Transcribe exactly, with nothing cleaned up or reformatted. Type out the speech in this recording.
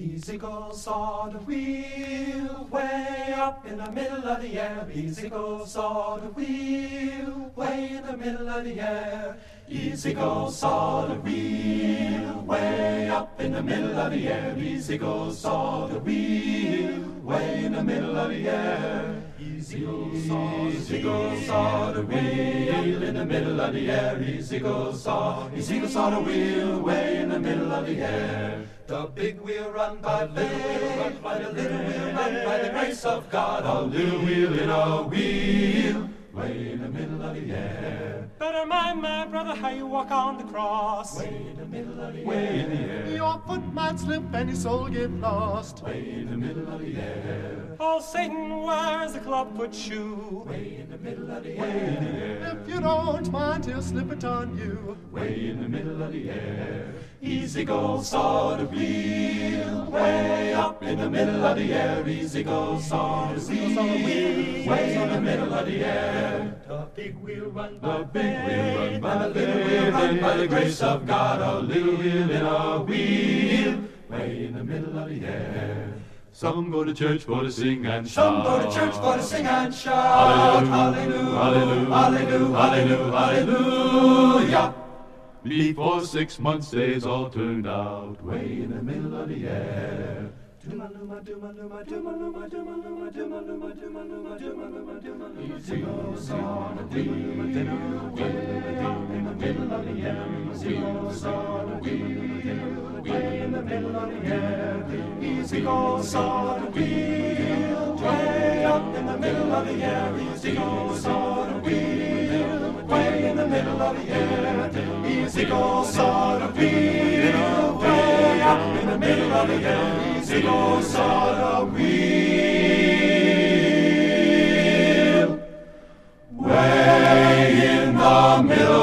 Easy goes on the wheel, way up in the middle of the air. Easy goes on the wheel, way in the middle of the air. Easy goes on the wheel, way up in the middle of the air. Easy goes on the wheel, way in the middle of the air. Easy goes on, easy goes on the wheel in the middle of the air. Easy goes on, easy goes on the wheel, way in the middle of the air. The big wheel run by faith, by the little wheel run by the grace of God. A little wheel in a wheel, way in the middle of the air. Better mind, my brother, how you walk on the cross. Way in the middle of the air. Way in the air. Your foot might slip and your soul get lost. Way in the middle of the air. Oh, Satan wears a clubfoot shoe. Way in the middle of the air. Way in the air. If you don't mind, he'll slip it on you. Way in the middle of the air. Easy goes on the wheel, way up in the middle of the air. Easy goes on the wheel, way in the middle of the air. The big wheel run by the big wheel run by the little wheel run by the grace of God. A little wheel in a wheel, way in the middle of the air. Some go to church for to sing and shout. Some go to church for to sing and shout. Hallelujah, hallelujah, hallelujah, hallelujah, hallelujah. Before six months days all turned out, way in the middle of the air. Easy goes on the wheel, way in the middle of the air. Easy goes on the wheel, way in the middle of the air. Easy goes on the wheel, way up in the middle of the air. Easy goes on the wheel, way in the middle of the air. Easy goes on the wheel, way up in the middle of the air. Easy goes on the wheel, way in the middle.